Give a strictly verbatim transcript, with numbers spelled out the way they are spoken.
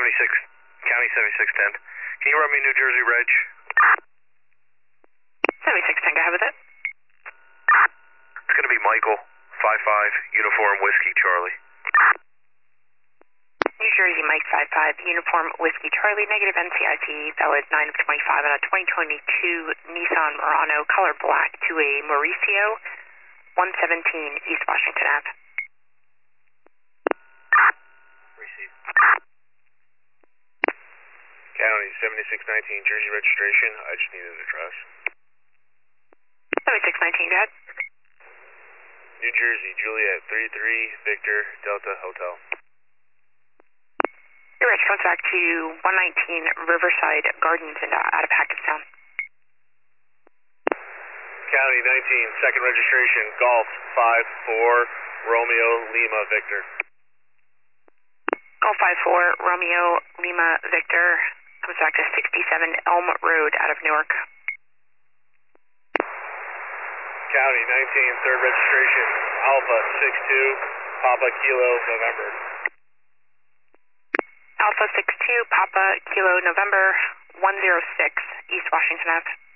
County six, County seventy-six ten. Can you run me New Jersey Reg? seventy-six ten, go ahead with it. It's going to be Michael, five five, Uniform Whiskey Charlie. New Jersey Mike five five, Uniform Whiskey Charlie, negative N C I P, valid nine of twenty-five on a twenty twenty-two Nissan Murano, color black, to a Mauricio, one seventeen East Washington Ave. Receive. County seventy-six nineteen, Jersey registration. I just need an address. seventy-six nineteen, go ahead. New Jersey, Juliet, three three, Victor, Delta Hotel. Your reg comes back to one nineteen Riverside Gardens in, uh, out of Hackettstown. County nineteen, second registration, Golf five four, Romeo Lima Victor. Golf five four, Romeo Lima Victor, comes back to sixty-seven Elm Road out of Newark. County nineteen, third registration, Alpha six two, Papa Kilo November. Alpha six two, Papa Kilo November, one zero six East Washington Ave.